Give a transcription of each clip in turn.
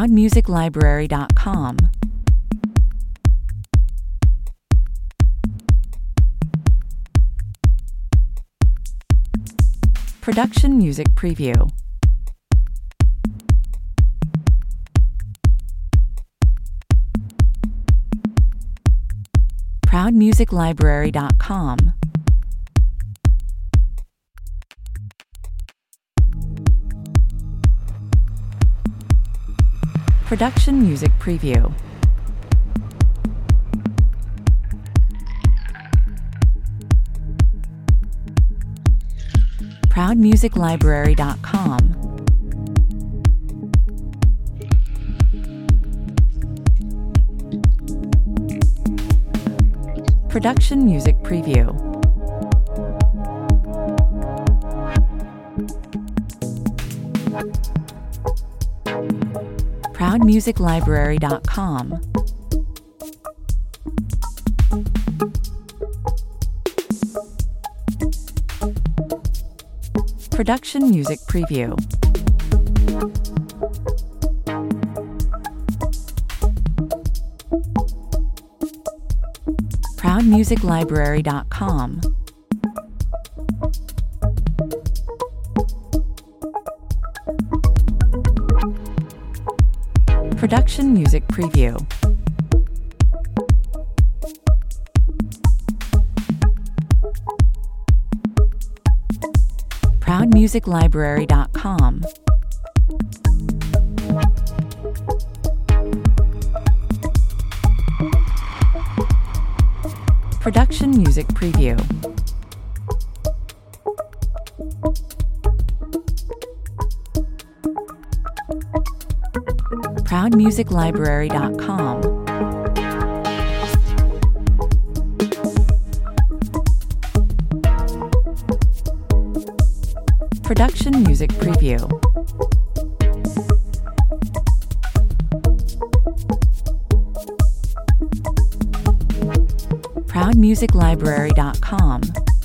ProudMusicLibrary.com. Production Music Preview. ProudMusicLibrary.com. Production Music Preview. ProudMusicLibrary.com. Production Music Preview. ProudMusicLibrary.com. Production Music Preview. ProudMusicLibrary.com. Production Music Preview. ProudMusicLibrary.com. Production Music Preview. ProudMusicLibrary.com. Production Music Preview. ProudMusicLibrary.com.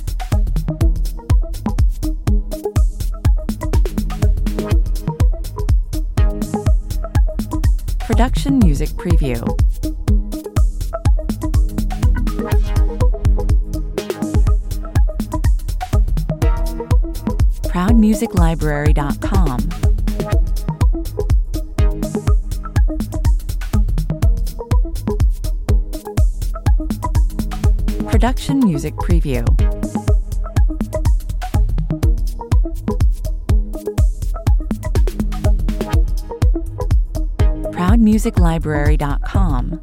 Production Music Preview. ProudMusicLibrary.com. Production Music Preview. ProudMusicLibrary.com.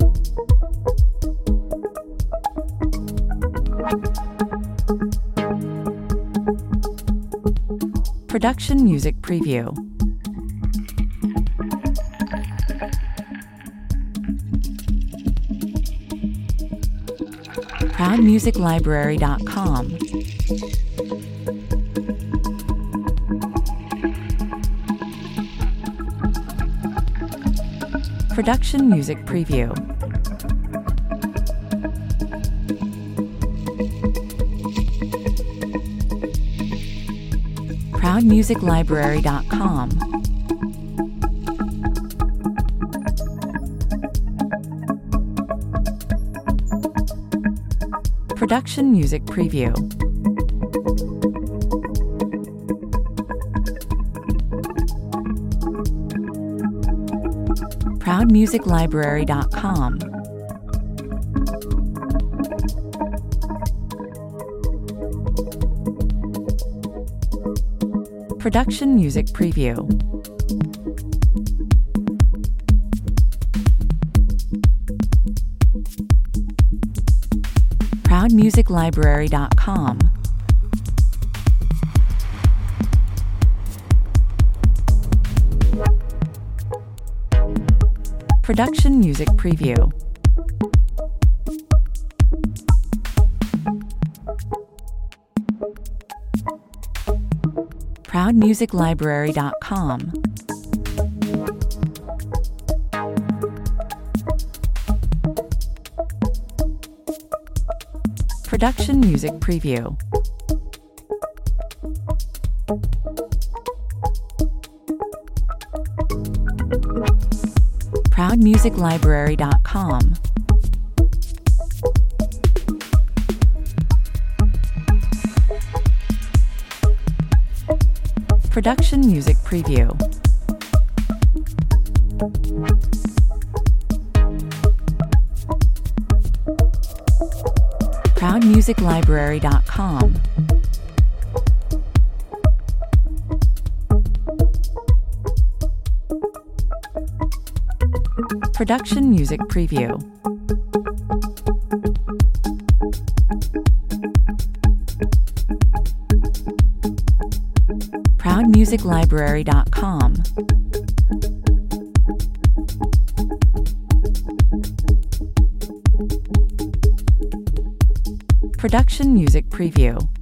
Production Music Preview. ProudMusicLibrary.com. Production Music Preview. ProudMusicLibrary.com. Production Music Preview. ProudMusicLibrary.com. Production Music Preview. ProudMusicLibrary.com. Production Music Preview. ProudMusicLibrary.com. Production Music Preview. ProudMusicLibrary.com. Production Music Preview. ProudMusicLibrary.com. Production Music Preview. ProudMusicLibrary.com. Production Music Preview.